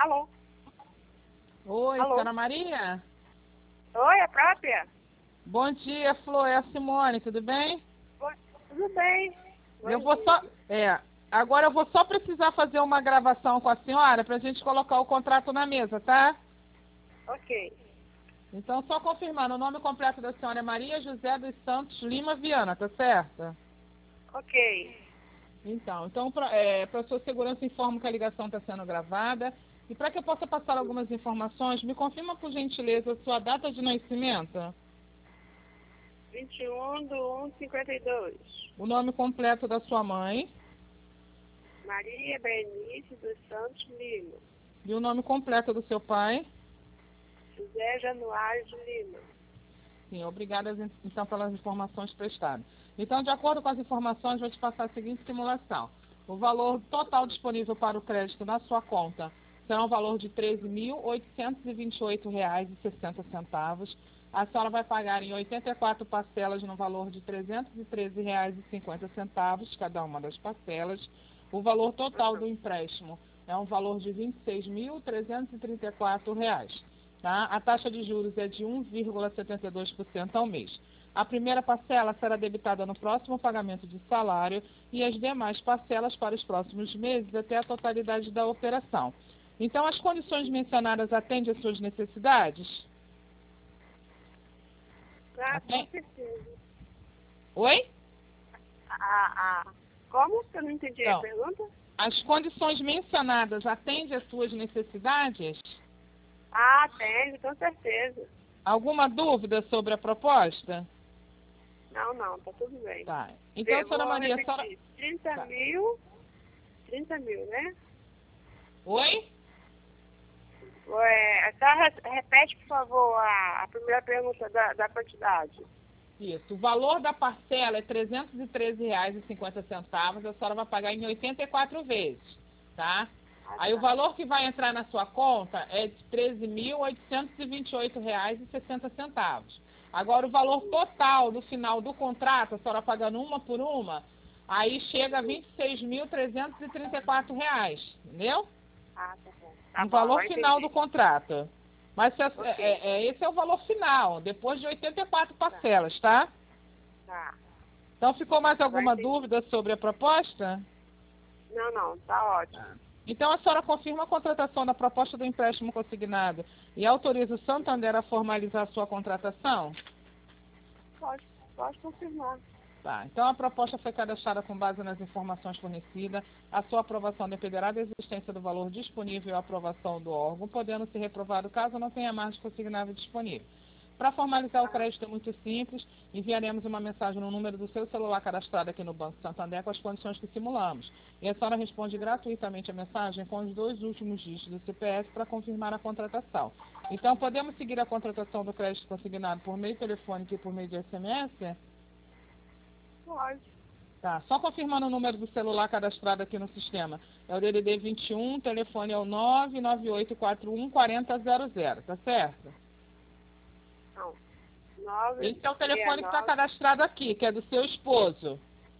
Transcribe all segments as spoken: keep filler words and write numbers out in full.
Alô? Oi, Alô? senhora Maria? Oi, a própria? Bom dia, Flor. É a Simone, tudo bem? Oi, tudo bem. Bom Eu vou dia. só... É, agora eu vou só precisar fazer uma gravação com a senhora pra gente colocar o contrato na mesa, tá? Ok. Então, só confirmando, o nome completo da senhora é Maria José dos Santos Lima Viana, tá certo? Ok. Então, então para é, pra sua segurança, informo que a ligação está sendo gravada. E para que eu possa passar algumas informações, me confirma, por gentileza, a sua data de nascimento, vinte e um de um de cinquenta e dois. o nome completo da sua mãe Maria Berenice dos Santos Lima. e o nome completo do seu pai. José Januário de Lima. Sim, obrigada, então, pelas informações prestadas. Então, de acordo com as informações, vou te passar a seguinte simulação. O valor total disponível para o crédito na sua conta será um valor de treze mil oitocentos e vinte e oito reais e sessenta centavos. A senhora vai pagar em oitenta e quatro parcelas no valor de trezentos e treze reais e cinquenta centavos, cada uma das parcelas. O valor total do empréstimo é um valor de vinte e seis mil trezentos e trinta e quatro reais. Tá? A taxa de juros é de um vírgula setenta e dois por cento ao mês. A primeira parcela será debitada no próximo pagamento de salário e as demais parcelas para os próximos meses até a totalidade da operação. Então, as condições mencionadas atendem às suas necessidades? Ah, com Atende? certeza. Oi? Ah, ah. Como que eu não entendi a Então, pergunta? as condições mencionadas atendem às suas necessidades? Ah, tem, com certeza. Alguma dúvida sobre a proposta? Não, não, tá tudo bem. Tá. Então, Eu senhora vou Maria, a senhora... repetir. trinta Tá. mil. trinta mil, né? Oi? É, tá, re- repete, por favor, a, a primeira pergunta da, da quantidade. Isso. O valor da parcela é trezentos e treze reais e cinquenta centavos. A senhora vai pagar em oitenta e quatro vezes, tá? Ah, Aí o tá. valor que vai entrar na sua conta é de treze mil oitocentos e vinte e oito reais e sessenta centavos. Agora, o valor total no final do contrato, a senhora pagando uma por uma, aí chega a vinte e seis mil trezentos e trinta e quatro reais, entendeu? Ah, tá bom. Tá O bom, valor agora final entendi. do contrato. Mas se a- Ok, é- é- esse é o valor final, depois de oitenta e quatro tá, parcelas, tá? tá. Então, ficou mais Agora alguma entendi. dúvida sobre a proposta? Não, não, tá ótimo. Então, a senhora confirma a contratação da proposta do empréstimo consignado e autoriza o Santander a formalizar a sua contratação? Pode, pode confirmar. Tá. Então, a proposta foi cadastrada com base nas informações fornecidas. A sua aprovação dependerá da existência do valor disponível e a aprovação do órgão, podendo ser reprovado caso não tenha margem consignável disponível. Para formalizar o Tá, crédito é muito simples, enviaremos uma mensagem no número do seu celular cadastrado aqui no Banco Santander com as condições que simulamos. E a senhora responde gratuitamente a mensagem com os dois últimos dígitos do C P F para confirmar a contratação. Então, podemos seguir a contratação do crédito consignado por meio telefônico e por meio de S M S? pode. Tá, só confirmando o número do celular cadastrado aqui no sistema. É o D D D vinte e um, o telefone é o nove nove oito quatro um quatro zero zero, tá certo? Não. Nove, Esse é o seis, telefone que está nove. cadastrado aqui, que é do seu esposo.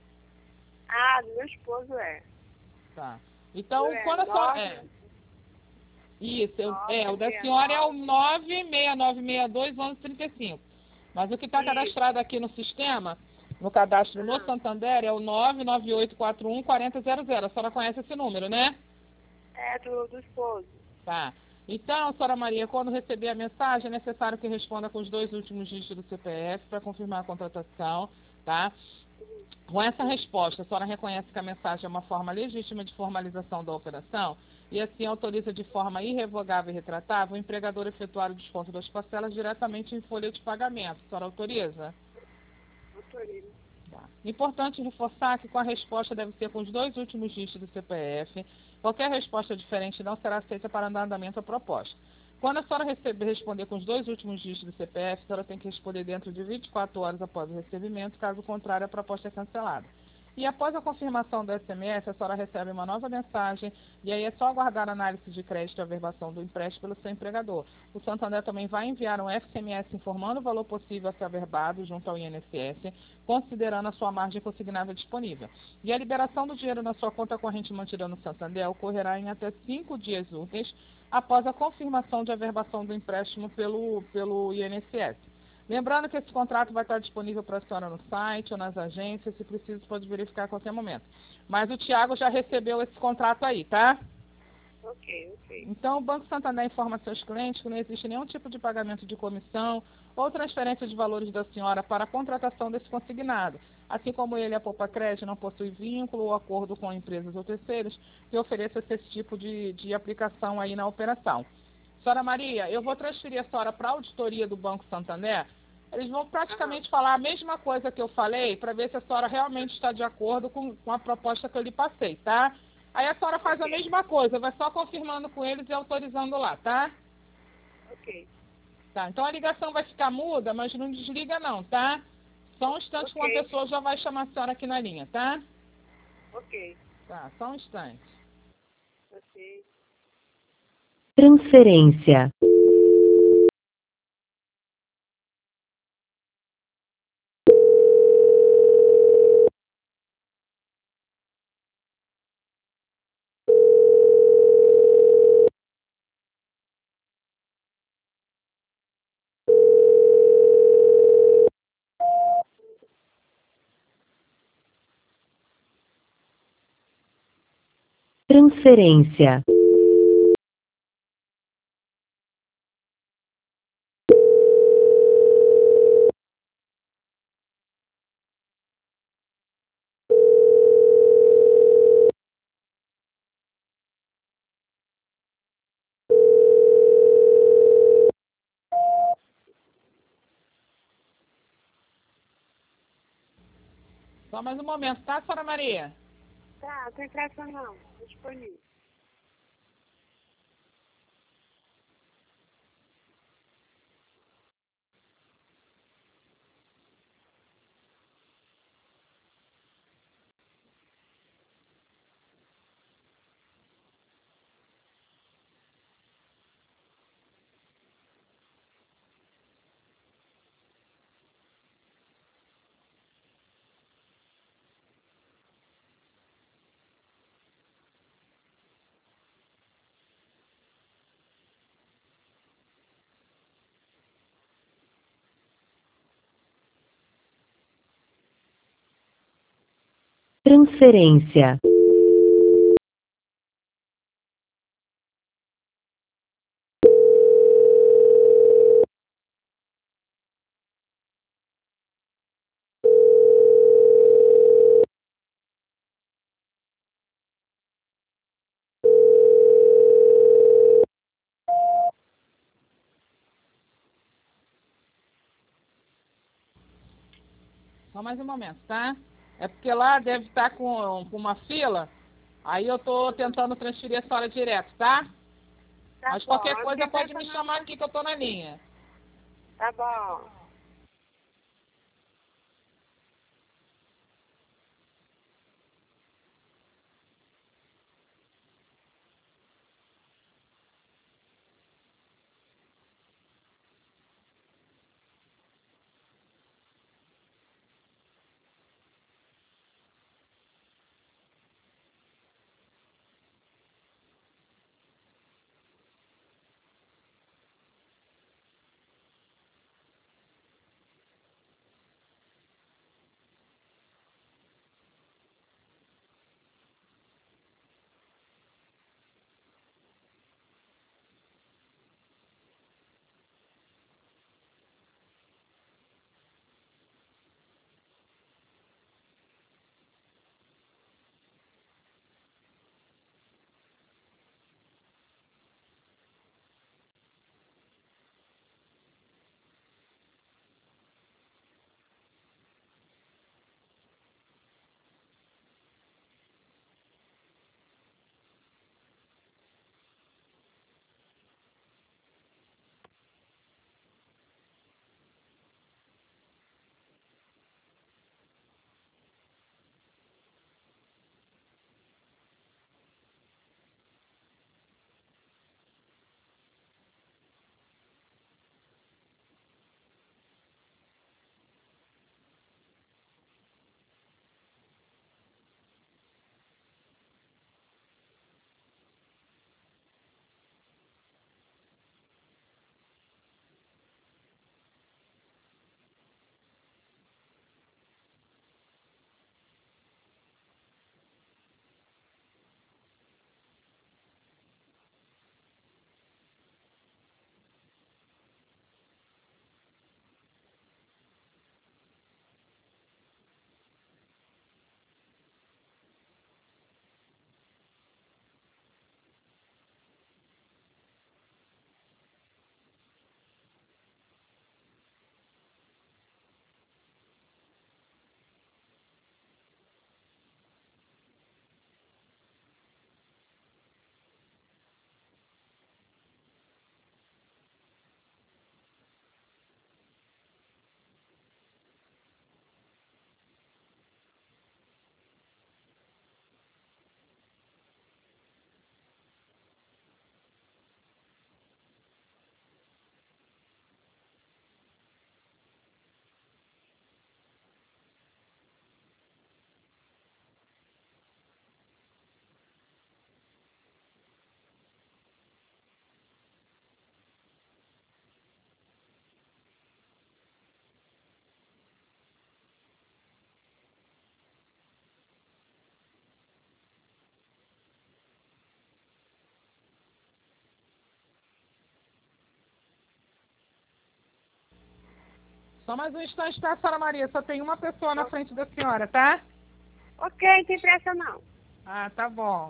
Ah, do meu esposo é. Tá. Então, É quando a senhora... É, nove, isso, eu- é, o nove, da seis, senhora é o nove. nove seis nove seis dois onze trinta e cinco. Mas o que está Isso. cadastrado aqui no sistema, no cadastro no Ah, Santander, é o nove nove oito quatro um quatro zero zero. A senhora conhece esse número, né? é do, do esposo. Tá. Então, senhora Maria, quando receber a mensagem, é necessário que responda com os dois últimos dígitos do C P F para confirmar a contratação, tá? Com essa resposta, a senhora reconhece que a mensagem é uma forma legítima de formalização da operação e assim autoriza de forma irrevogável e retratável o empregador a efetuar o desconto das parcelas diretamente em folha de pagamento. A senhora autoriza? Autoriza. Tá. Importante reforçar que com a resposta deve ser com os dois últimos dígitos do C P F. Qualquer resposta diferente não será aceita para dar andamento à proposta. Quando a senhora receber, responder com os dois últimos dígitos do C P F, a senhora tem que responder dentro de vinte e quatro horas após o recebimento, caso contrário, a proposta é cancelada. E após a confirmação do S M S, a senhora recebe uma nova mensagem e aí é só aguardar a análise de crédito e averbação do empréstimo pelo seu empregador. O Santander também vai enviar um S M S informando o valor possível a ser averbado junto ao I N S S, considerando a sua margem consignável disponível. E a liberação do dinheiro na sua conta corrente mantida no Santander ocorrerá em até cinco dias úteis após a confirmação de averbação do empréstimo pelo, pelo I N S S. Lembrando que esse contrato vai estar disponível para a senhora no site ou nas agências, se preciso pode verificar a qualquer momento. Mas o Tiago já recebeu esse contrato aí, tá? Ok, ok. Então o Banco Santander informa a seus clientes que não existe nenhum tipo de pagamento de comissão ou transferência de valores da senhora para a contratação desse consignado. Assim como ele, a Poupa Crédito, não possui vínculo ou acordo com empresas ou terceiros que ofereçam esse tipo de, de aplicação aí na operação. Senhora Maria, eu vou transferir a senhora para a auditoria do Banco Santander. Eles vão praticamente falar a mesma coisa que eu falei para ver se a senhora realmente está de acordo com, com a proposta que eu lhe passei, tá? Aí a senhora faz a mesma coisa, vai só confirmando com eles e autorizando lá, tá? Ok. Tá, então a ligação vai ficar muda, mas não desliga não, tá? Só um instante que uma Ok. pessoa já vai chamar a senhora aqui na linha, tá? Ok. Tá, só um instante. Ok. Transferência. Transferência. Só mais um momento, tá, senhora Maria? Tá, não tem pressa não. Tô disponível. Transferência. Só mais um momento, tá? É porque lá deve estar com, com uma fila, aí eu tô tentando transferir a senhora direto, tá? Tá Mas bom. qualquer Não coisa tem pode pressa me não. chamar aqui que eu tô na linha. Tá bom. Só mais um instante, tá, senhora Maria? Só tem uma pessoa na frente da senhora, tá? Ok, não tem pressa não. Ah, tá bom.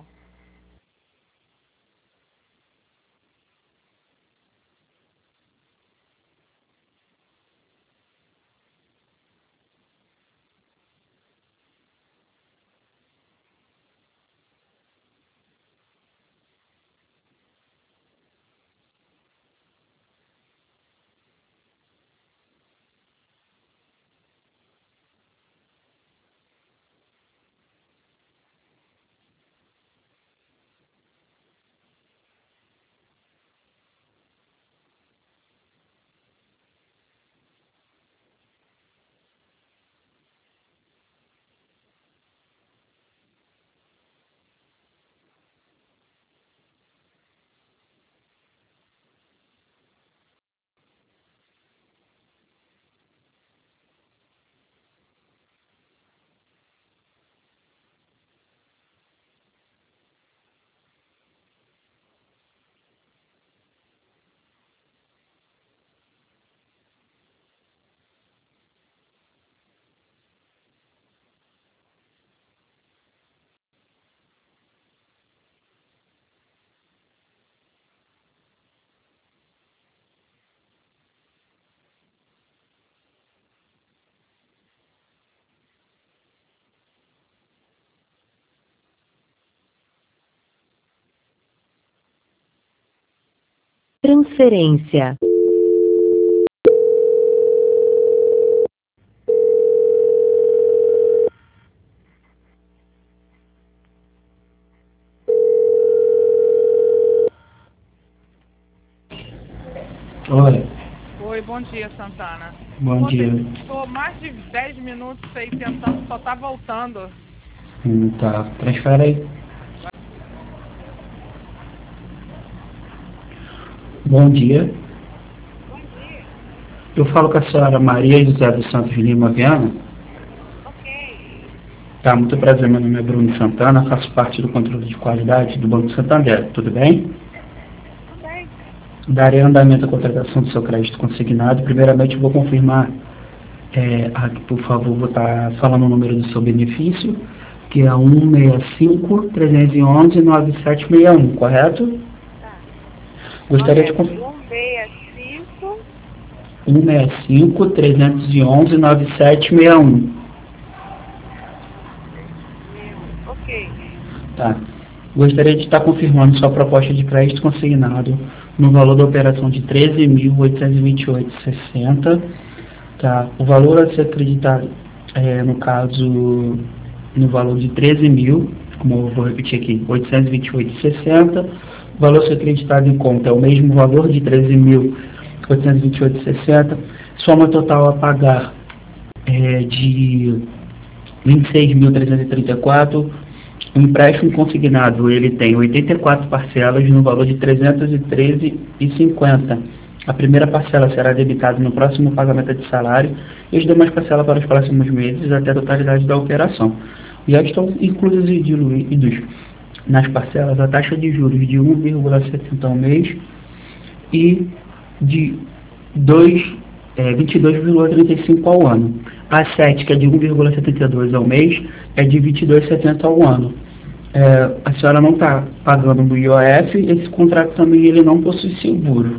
Transferência. Oi, Oi, bom dia, Santana. bom Tô dia. te- Tô mais de dez minutos aí tentando, só tá voltando. Hum, tá, transfere aí. Bom dia. Bom dia. Eu falo com a senhora Maria José dos Santos Lima Viana. Ok. Tá, muito prazer, meu nome é Bruno Santana, faço parte do controle de qualidade do Banco Santander, tudo bem? Tudo bem. Darei andamento à contratação do seu crédito consignado. Primeiramente, vou confirmar, é, aqui, por favor, vou estar falando o número do seu benefício, que é um seis cinco, três um um, nove sete seis um, correto? Tá. Gostaria de confirmar. um seis cinco. um seis cinco, três um um, nove sete seis um. Ok. Tá. Gostaria de estar confirmando sua proposta de crédito consignado no valor da operação de treze mil oitocentos e vinte e oito reais e sessenta centavos. Tá. O valor a ser acreditado, é, no caso, no valor de treze mil, como eu vou repetir aqui, oitocentos e vinte e oito reais e sessenta centavos. O valor a ser acreditado em conta é o mesmo valor de treze mil oitocentos e vinte e oito reais e sessenta centavos. Soma total a pagar é de vinte e seis mil trezentos e trinta e quatro reais. O empréstimo consignado, ele tem oitenta e quatro parcelas no valor de trezentos e treze reais e cinquenta centavos. A primeira parcela será debitada no próximo pagamento de salário e as demais parcelas para os próximos meses até a totalidade da operação. Já estão incluídos e diluídos nas parcelas a taxa de juros de um vírgula setenta ao mês e de dois, é, vinte e dois vírgula trinta e cinco ao ano. A sete, que é de um vírgula setenta e dois ao mês, é de vinte e dois vírgula setenta ao ano. É, a senhora não está pagando no I O F, esse contrato também ele não possui seguro.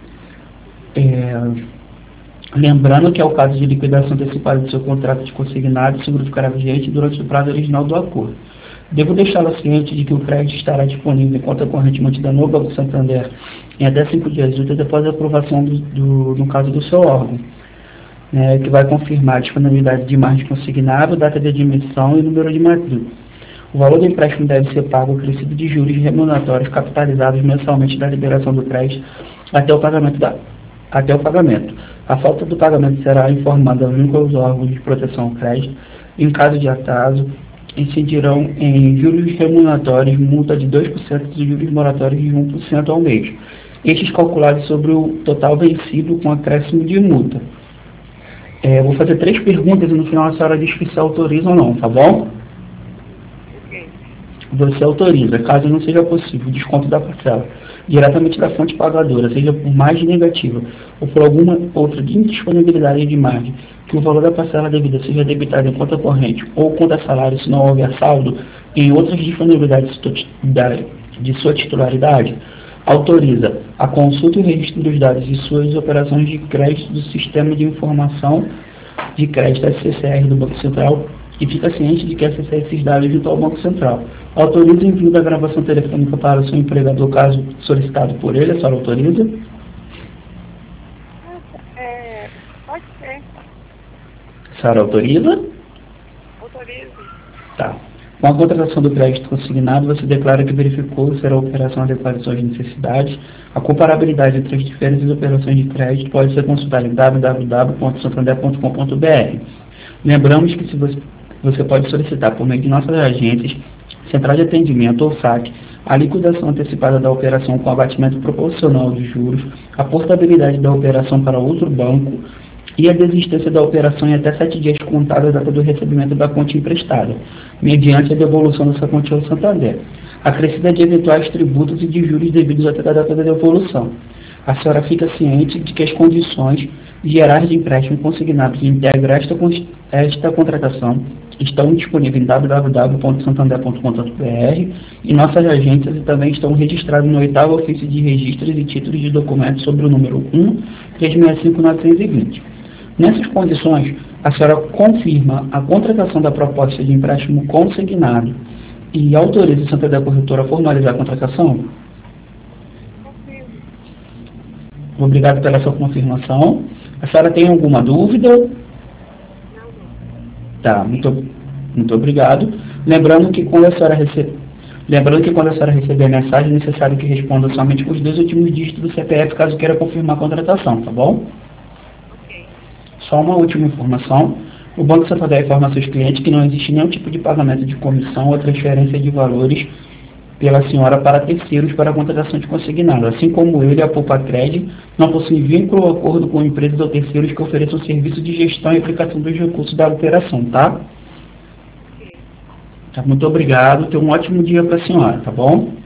É, lembrando que é o caso de liquidação antecipada do seu contrato de consignado, o seguro ficará vigente durante o prazo original do acordo. Devo deixá-la ciente de que o crédito estará disponível em conta corrente mantida no Banco Santander em até cinco dias úteis após a aprovação, do, do, no caso do seu órgão, né, que vai confirmar a disponibilidade de margem consignado, data de admissão e número de matrícula. O valor do empréstimo deve ser pago acrescido de juros remuneratórios capitalizados mensalmente da liberação do crédito até o pagamento. Da, até o pagamento. A falta do pagamento será informada junto aos órgãos de proteção ao crédito. Em caso de atraso, incidirão em juros remuneratórios, multa de dois por cento e juros moratórios de um por cento ao mês. Estes calculados sobre o total vencido com acréscimo de multa. É, vou fazer três perguntas e no final a senhora diz se autoriza ou não, tá bom? Ok. Você autoriza, caso não seja possível, o desconto da parcela diretamente da fonte pagadora, seja por margem negativa ou por alguma outra indisponibilidade de margem, que o valor da parcela devida seja debitado em conta corrente ou conta salário se não houver saldo em outras disponibilidades de sua titularidade, autoriza a consulta e o registro dos dados de suas operações de crédito do Sistema de Informação de Crédito S C C R do Banco Central e fica ciente de que acessa esses dados junto ao Banco Central. Autoriza o envio da gravação telefônica para o seu empregador, caso solicitado por ele. A senhora autoriza? É, pode ser. A senhora autoriza? Autorizo. Tá. Com a contratação do crédito consignado, você declara que verificou se a operação adequada às suas necessidades. A comparabilidade entre as diferentes operações de crédito pode ser consultada em w w w ponto santander ponto com ponto b r. Lembramos que se você, você pode solicitar por meio de nossas agências, central de atendimento ou saque, a liquidação antecipada da operação com abatimento proporcional de juros, a portabilidade da operação para outro banco e a desistência da operação em até sete dias contados da data do recebimento da quantia emprestada, mediante a devolução dessa quantia ao Santander, acrescida de eventuais tributos e de juros devidos até a data da devolução. A senhora fica ciente de que as condições gerais de empréstimo consignado que integra esta, esta contratação estão disponíveis em w w w ponto santander ponto com ponto b r e nossas agências e também estão registradas no oitavo ofício de registros e títulos de documentos sobre o número um três seis cinco nove dois zero. Nessas condições, a senhora confirma a contratação da proposta de empréstimo consignado e autoriza o Santander Corretora a formalizar a contratação? Confirmo. Obrigado pela sua confirmação. A senhora tem alguma dúvida? Não, não. Tá, muito, muito obrigado. Lembrando que quando a senhora receber, lembrando que quando a senhora receber a mensagem, é necessário que responda somente com os dois últimos dígitos do C P F, caso queira confirmar a contratação, tá bom? Ok. Só uma última informação. O Banco Santander informa seus clientes que não existe nenhum tipo de pagamento de comissão ou transferência de valores pela senhora para terceiros para a contratação de consignado. Assim como ele, a Poupa-Cred não possui vínculo ou acordo com empresas ou terceiros que ofereçam serviço de gestão e aplicação dos recursos da operação, tá? Ok. Tá, muito obrigado. Tenha um ótimo dia para a senhora, tá bom?